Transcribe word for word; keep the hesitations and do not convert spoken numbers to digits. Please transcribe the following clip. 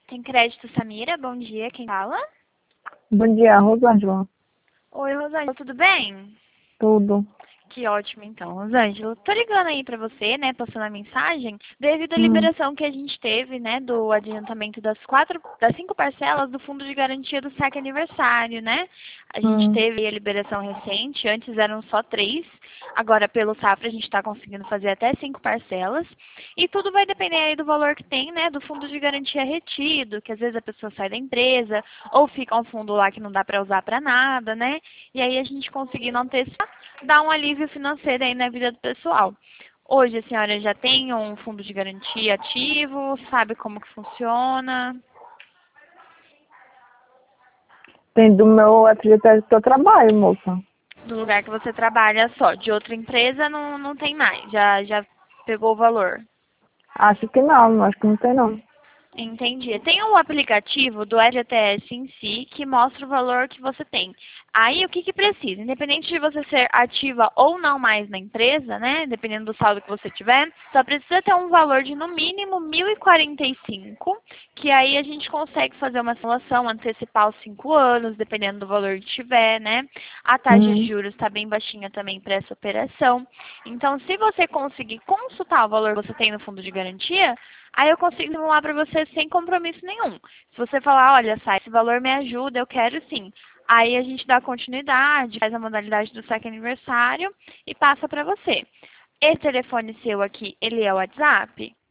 Tem crédito, Samira? Bom dia, quem fala? Bom dia, Rosângela. Oi, Rosângela, tudo bem? Tudo. Que ótimo, então. Rosângela, tô ligando aí pra você, né, passando a mensagem, devido à Hum, liberação que a gente teve, né, do adiantamento das quatro, das cinco parcelas do Fundo de Garantia do S E C aniversário, né? A gente hum. teve a liberação recente, antes eram só três, agora pelo Safra a gente está conseguindo fazer até cinco parcelas, e tudo vai depender aí do valor que tem, né, do Fundo de Garantia retido, que às vezes a pessoa sai da empresa, ou fica um fundo lá que não dá para usar para nada, né? E aí a gente conseguindo antecipar, dá um alívio financeiro aí na vida do pessoal. Hoje a senhora já tem um fundo de garantia ativo, sabe como que funciona? Tem do meu atividade que eu trabalho, moça. Do lugar que você trabalha só, de outra empresa não, não tem mais, já, já pegou o valor. Acho que não, acho que não tem não. Entendi. Tem um aplicativo do F G T S em si que mostra o valor que você tem. Aí o que que precisa? Independente de você ser ativa ou não mais na empresa, né? Dependendo do saldo que você tiver, só precisa ter um valor de no mínimo mil e quarenta e cinco, que aí a gente consegue fazer uma simulação, antecipar os cinco anos, dependendo do valor que tiver, né? A taxa de Hum. juros está bem baixinha também para essa operação. Então, se você conseguir consultar o valor que você tem no fundo de garantia, aí eu consigo simular para você sem compromisso nenhum. Se você falar, olha, Sai, esse valor me ajuda, eu quero sim. Aí a gente dá continuidade, faz a modalidade do saque aniversário e passa para você. Esse telefone seu aqui, ele é o WhatsApp?